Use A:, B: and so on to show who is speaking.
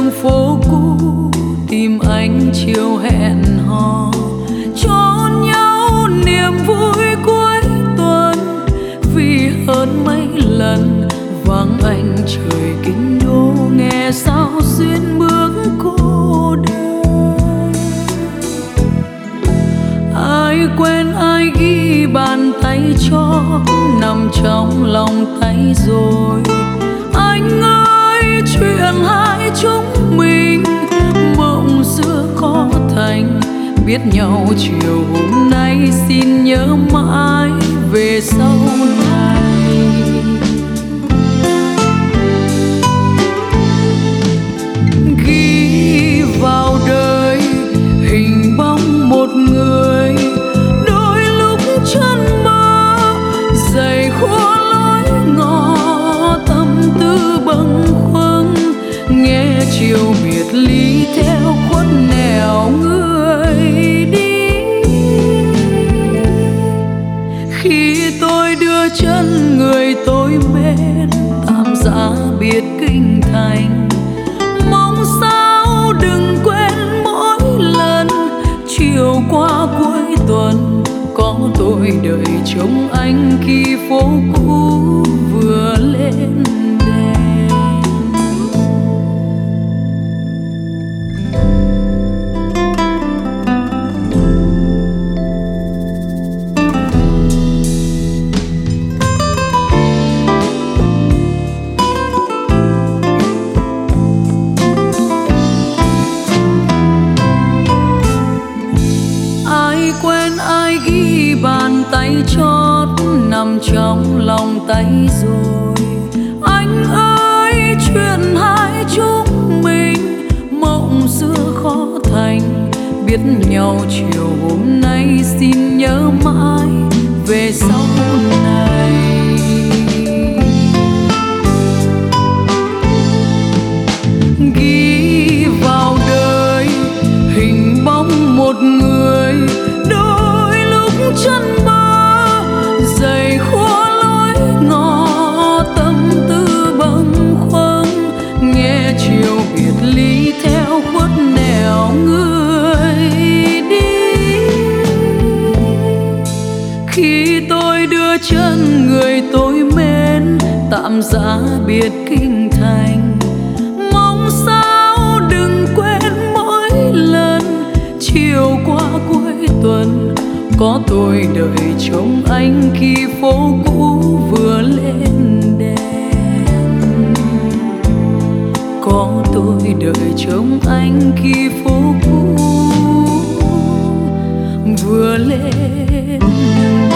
A: đường phố cũ tìm anh chiều hẹn hò, cho nhau niềm vui cuối tuần. Vì hơn mấy lần vắng anh trời kinh đô, nghe sao duyên bước cô đơn. Ai quên ai ghi bàn tay cho nằm trong lòng tay rồi. Anh ơi chuyện hai chúng mình mộng xưa có thành, biết nhau chiều hôm nay xin nhớ mãi về sau này. Ghi vào đời hình bóng một người, đôi lúc chân mơ dày khô lối ngõ, tâm tư bâng khuâng nghe chiều biệt ly theo khuất nẻo người đi. Khi tôi đưa chân người tôi mến tạm giá biệt kinh thành, mong sao đừng quên mỗi lần chiều qua cuối tuần có tôi đợi trông anh khi phố cũ vừa lên đèn. Ai quên ai ghi bàn tay chót nằm trong lòng tay rồi. Anh ơi chuyện hai chúng mình mộng xưa khó thành, biết nhau chiều hôm nay xin nhớ mãi về sau này. Ghi vào đời hình bóng một người, đôi lúc chân mơ dày khô lối ngõ, tâm tư bâng khuâng nghe chiều biệt ly theo khuất nẻo người đi. Khi tôi đưa chân người tôi mến tạm giá biệt kinh thành, mong sao đừng quên mỗi lần chiều qua cuối tuần có tôi đợi trông anh khi phố cũ vừa lên đèn. Có tôi đợi trông anh khi phố cũ vừa lên